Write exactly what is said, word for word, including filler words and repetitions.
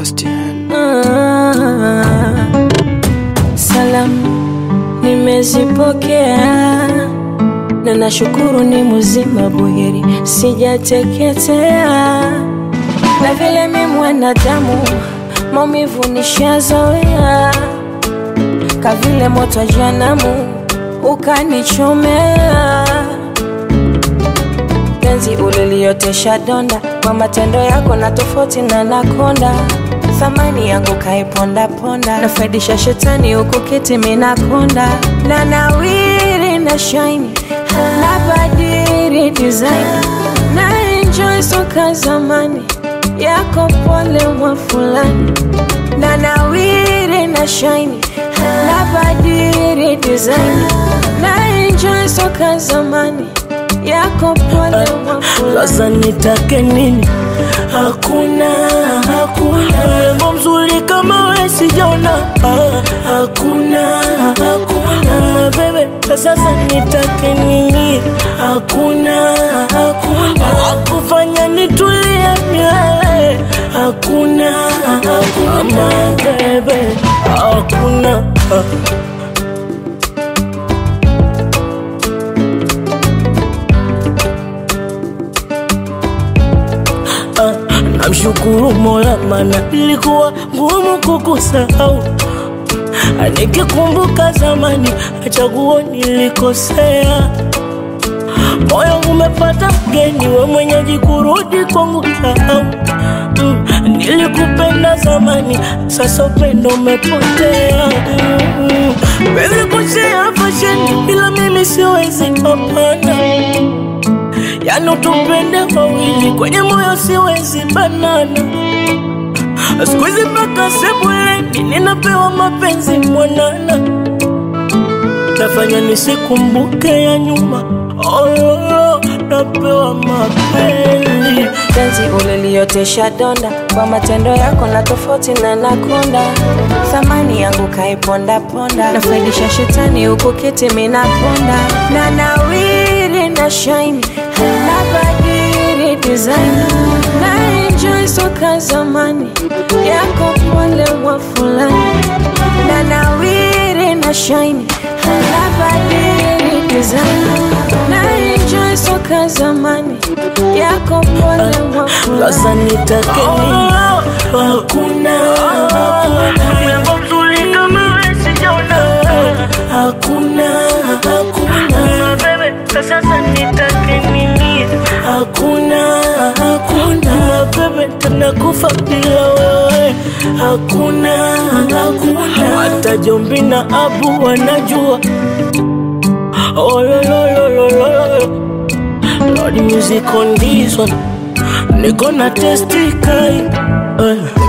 Sebastian. Ah, salamu nimezipokea na nashukuru ni mzima buheri sijateketea, na vile mimi mwanadamu maumivu nishazoea, kavile moto janamu ukanichomea. Penzi uliliotesha donda kwa matendo yako na tofauti na nakonda, thamani yangu kaiponda ponda, nafaidisha shetani huku kiti mina konda, na nawiri na shine na badiri design, na enjoy soka zamani yako pole mwa fulani, na nawiri na shine na badiri design, na enjoy soka zamani yako pole mwa fulani. Laza nitake nini? Hakuna, hakuna Rembo mzuri kama we sijaona. Hakuna, hakuna Bebe, sasa nitake nini? Hakuna, hakuna Hakufanya nitulie milele. Hakuna, hakuna Bebe, hakuna. Namshukuru Mola mana ilikuwa ngumu kukusahau, nikikumbuka zamani chaguo nilikosea. Moyo umepata mgeni, we mwenyeji kurudi kwangu sahau. mm, Nilikupenda zamani, sasa upendo umepotea. mm, Wezi kushare fashion ila mimi siwezi, hapana. Yani utupende wawili kwenye moyo siwezi banana. Sikuizi mpaka sebuleni ninapewa mapenzi mwanana, nafanya nisikumbuke ya nyuma. Oh, oh, oh, napewa mapenzi. Penzi uliliotesha donda kwa matendo yako na tofauti na nakonda, thamani yangu kaiponda ponda, nafaidisha shetani huku kiti mina konda, na nawiri na shine na badiri design, na enjoy soka zamani yako pole mwa fulani, na nawiri na shine na badiri design, na enjoy soka zamani yako pole mwa fulani. Laza nitake nini? Hakuna, Rembo mzuri kama we sijaona. Hakuna, hakuna Bebe, sasa nitake nini? Hakuna, hakuna Bebe, tena kufa bila wewe. Hakuna, hakuna hata Jombi na Abu wanajua. Oh lo lo lo lo lo Lord music on this one, they gonna testify. uh.